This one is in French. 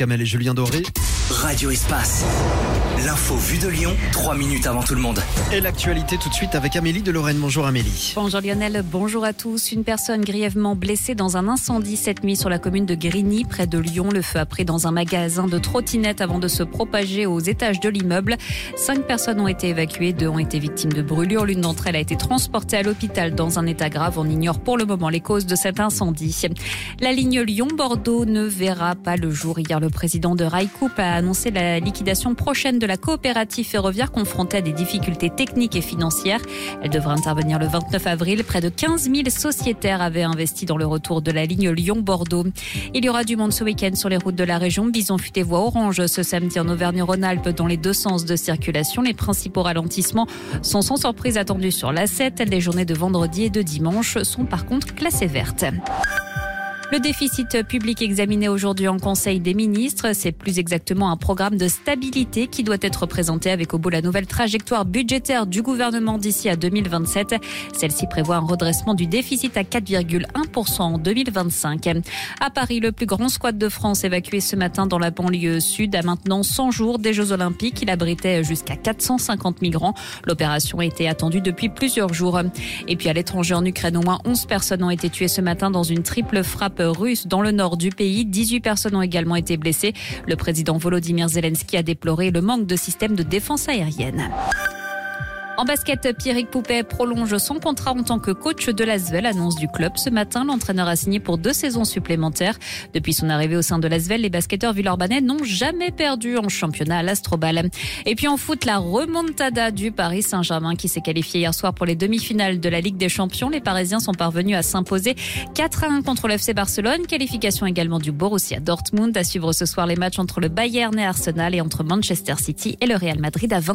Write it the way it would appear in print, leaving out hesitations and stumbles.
Kamel et Julien Doré. Radio Espace. L'info vue de Lyon, 3 minutes avant tout le monde. Et l'actualité tout de suite avec Amélie de Lorraine. Bonjour Amélie. Bonjour Lionel, bonjour à tous. Une personne grièvement blessée dans un incendie cette nuit sur la commune de Grigny, près de Lyon. Le feu a pris dans un magasin de trottinettes avant de se propager aux étages de l'immeuble. 5 personnes ont été évacuées, 2 ont été victimes de brûlures. L'une d'entre elles a été transportée à l'hôpital dans un état grave. On ignore pour le moment les causes de cet incendie. La ligne Lyon-Bordeaux ne verra pas le jour. Hier, le président de Railcoop a annoncé la liquidation prochaine de la coopérative ferroviaire confrontée à des difficultés techniques et financières. Elle devrait intervenir le 29 avril. Près de 15 000 sociétaires avaient investi dans le retour de la ligne Lyon-Bordeaux. Il y aura du monde ce week-end sur les routes de la région. Bison futé voie orange ce samedi en Auvergne-Rhône-Alpes dans les 2 sens de circulation. Les principaux ralentissements sont sans surprise attendus sur l'A7. Les journées de vendredi et de dimanche sont par contre classées vertes. Le déficit public examiné aujourd'hui en Conseil des ministres, c'est plus exactement un programme de stabilité qui doit être présenté avec au bout la nouvelle trajectoire budgétaire du gouvernement d'ici à 2027. Celle-ci prévoit un redressement du déficit à 4,1% en 2025. À Paris, le plus grand squat de France évacué ce matin dans la banlieue sud a maintenant 100 jours des Jeux Olympiques. Il abritait jusqu'à 450 migrants. L'opération a été attendue depuis plusieurs jours. Et puis à l'étranger en Ukraine, au moins 11 personnes ont été tuées ce matin dans une triple frappe russe dans le nord du pays. 18 personnes ont également été blessées. Le président Volodymyr Zelensky a déploré le manque de systèmes de défense aérienne. En basket, Pierrick Poupet prolonge son contrat en tant que coach de l'Asvel, annonce du club. Ce matin, l'entraîneur a signé pour 2 saisons supplémentaires. Depuis son arrivée au sein de l'Asvel, les basketteurs villeurbanais n'ont jamais perdu en championnat à l'Astrobal. Et puis en foot, la remontada du Paris Saint-Germain qui s'est qualifié hier soir pour les demi-finales de la Ligue des Champions. Les Parisiens sont parvenus à s'imposer 4-1 contre le FC Barcelone. Qualification également du Borussia Dortmund. À suivre ce soir les matchs entre le Bayern et Arsenal et entre Manchester City et le Real Madrid à 20.